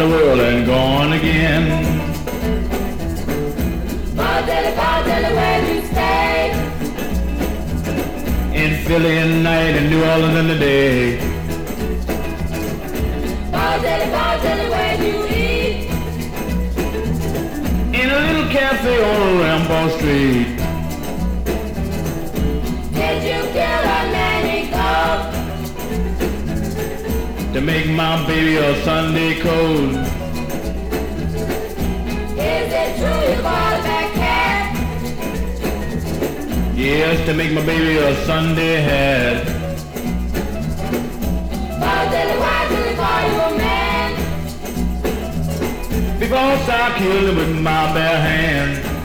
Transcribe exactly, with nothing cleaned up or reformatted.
the world and gone again. Bob Dylan, Bob Dylan, where you stay? In Philly at night and New Orleans in the day. Bob Dylan, Bob Dylan, where you eat? In a little cafe on Rampart Street. Did you kill a nanny goat To make my baby a Sunday coat. Is it true you bought a back cat? Yes, to make my baby a Sunday hat. Bob Dylan, why do they call you a man? Because I killed him with my bare hands.